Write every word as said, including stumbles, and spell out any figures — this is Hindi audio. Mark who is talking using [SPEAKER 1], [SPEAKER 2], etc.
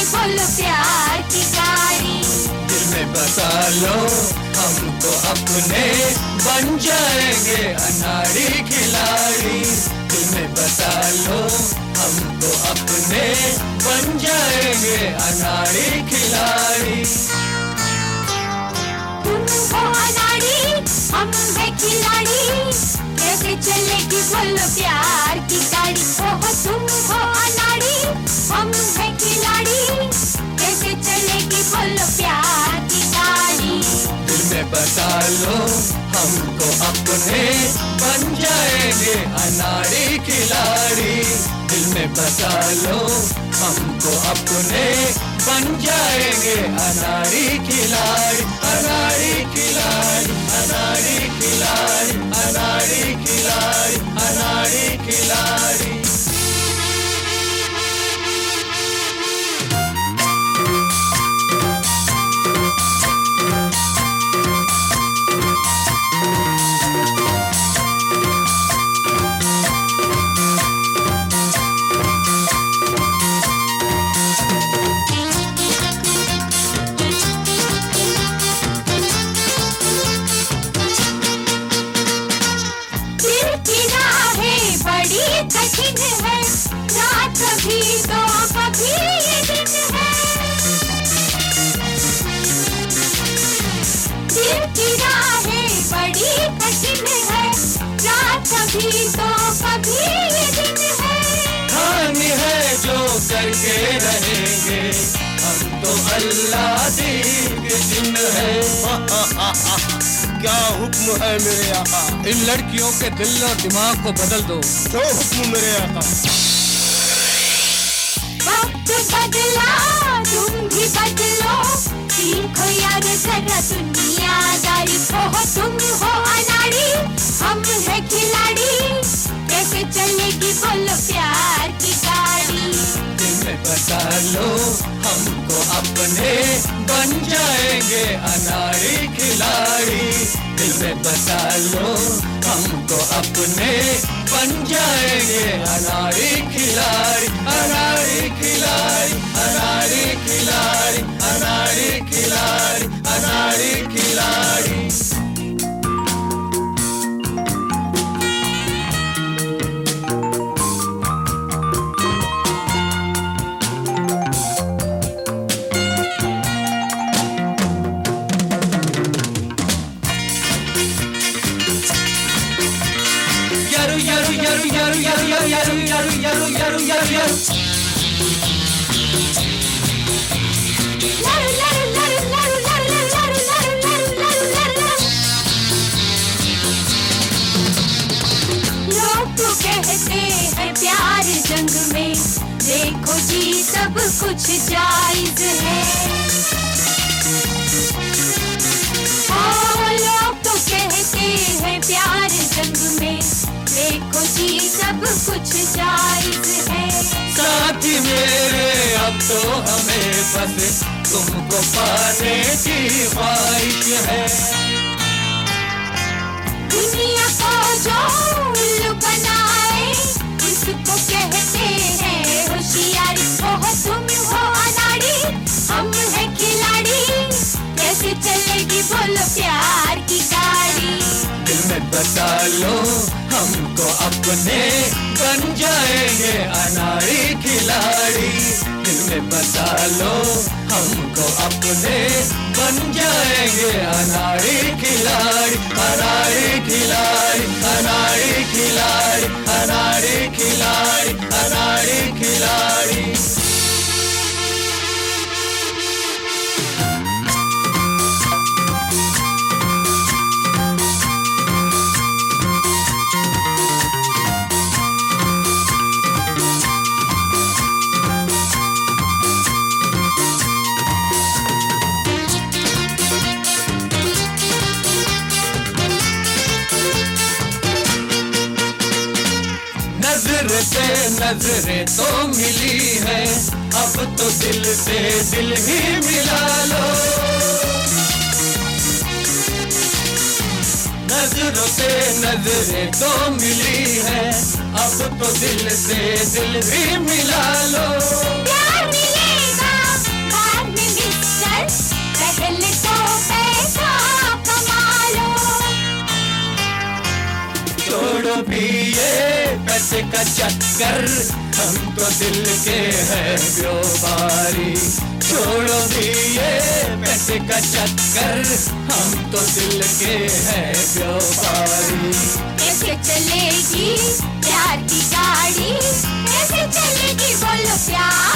[SPEAKER 1] बोलो प्यार की गाड़ी।
[SPEAKER 2] दिल में बसा लो हमको अपने, बन जाएंगे अनाड़ी खिलाड़ी। दिल में बसा लो हमको अपने, बन जाएंगे अनाड़ी खिलाड़ी।
[SPEAKER 1] तुम हो अनाड़ी, हम है खिलाड़ी, कैसे चलेगी बोलो प्यार की गाड़ी। ओहो तुम हो अनाड़ी, हम है खिलाड़ी, कैसे चलेगी बोलो प्यार की गाड़ी।
[SPEAKER 2] दिल में बसा लो हमको अपने, बन जाएंगे अनाड़ी खिलाड़ी। दिल में बसा लो हमको अपने, बन जाएंगे अनाड़ी खिलाड़ी। अनाड़ी खिलाड़ी, अनाड़ी खिलाड़ी, अनाड़ी खिलाड़ी, अनाड़ी खिलाड़ी।
[SPEAKER 1] कठिन है रात कभी तो कभी ये दिन है। दिल की राहें बड़ी कठिन है, रात कभी तो कभी ये दिन है।
[SPEAKER 2] कहानी है जो करके रहेंगे, हम तो अल्लाह के दिन है।
[SPEAKER 3] क्या हुक्म है मेरे आका?
[SPEAKER 4] इन लड़कियों के दिल और दिमाग को बदल दो।
[SPEAKER 3] जो हुक्म मेरे आका।
[SPEAKER 1] वक्त बदला तुम भी बदलो, सीखो यार जरा दुनियादारी। ओहो तुम हो अनाड़ी, हम है खिलाड़ी, कैसे चलेगी बोलो प्यार की गाड़ी।
[SPEAKER 2] दिल में बसा लो हमको अपने, बन जाएंगे अनाड़ी खिलाड़ी। दिल में बसा लो हमको अपने, बन जाएंगे अनाड़ी खिलाड़ी। अनाड़ी खिलाड़ी, अनाड़ी खिलाड़ी, अनाड़ी खिलाड़ी, अनाड़ी खिलाड़ी।
[SPEAKER 1] जंग में देखो जी सब कुछ जायज है। ओ लोग तो कहते हैं प्यार जंग में, देखो जी सब कुछ जायज है।
[SPEAKER 2] साथी मेरे अब तो हमें बस तुमको पाने की ख्वाहिश है।
[SPEAKER 1] दुनिया को जो उल्लू बनाए, इसको कहते हैं होशियारी। ओह तुम हो अनाड़ी, हम है खिलाड़ी, कैसे चलेगी बोलो प्यार की गाड़ी।
[SPEAKER 2] दिल में बसा लो हमको अपने, बन जाएंगे अनाड़ी खिलाड़ी। दिल में बसा लो हमको अपने, बन जाएंगे अनाड़ी खिलाड़ी। अनाड़ी खिलाड़ी, अनाड़ी खिलाड़ी, अनाड़ी खिलाड़ी, अनाड़ी खिलाड़ी। नजर से नजरें तो मिली है, अब तो दिल से दिल ही मिला लो। नजरों से नजरें तो मिली है, अब तो दिल से दिल भी मिला लो।
[SPEAKER 1] प्यार मिलेगा
[SPEAKER 2] पैसे का चक्कर, हम तो दिल के हैं व्यापारी। छोड़ो भी ये पैसे का चक्कर, हम तो दिल के हैं व्यापारी।
[SPEAKER 1] कैसे चलेगी प्यार की गाड़ी, कैसे चलेगी बोलो प्यार